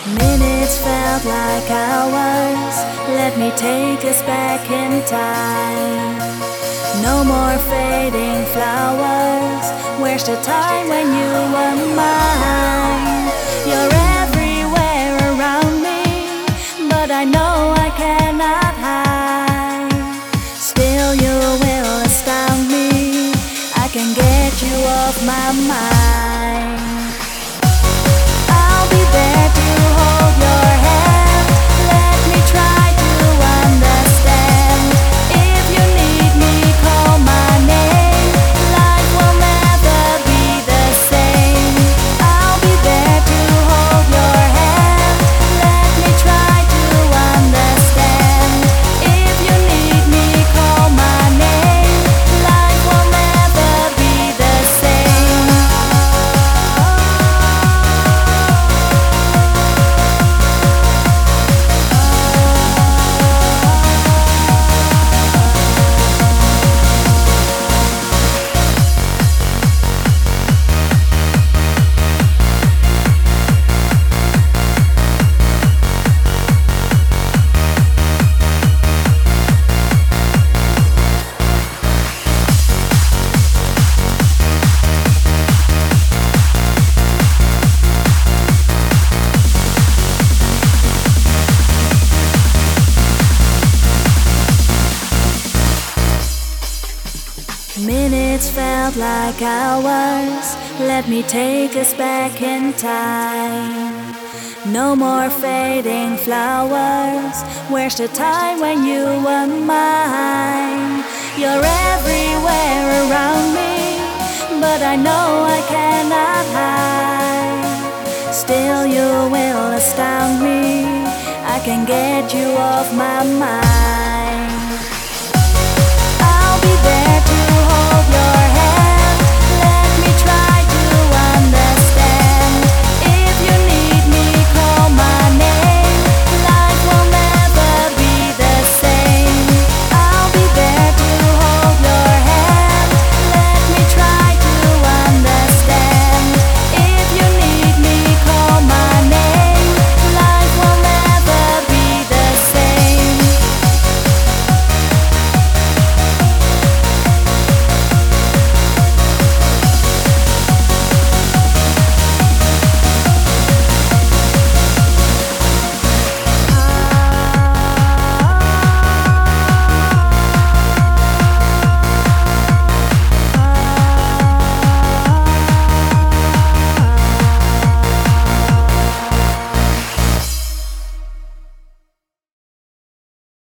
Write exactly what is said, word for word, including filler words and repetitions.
Minutes felt like hours. Let me take us back in time. No more fading flowers. Where's the time when you were mine? You're everywhere around me, but I know I cannot hide. Still you will astound me. I can get you off my mind. I'll be there to hold your hand. Let me try to understand. If you need me, call my name. Life will never be the same. I'll be there to hold your hand. Let me try to understand. If you need me, call my name. Life will never be the same. Minutes felt like hours. Let me take us back in time. No more fading flowers. Where's the time when you were mine? You're everywhere around me, but I know I cannot hide. Still you will astound me. I can get you off my mind.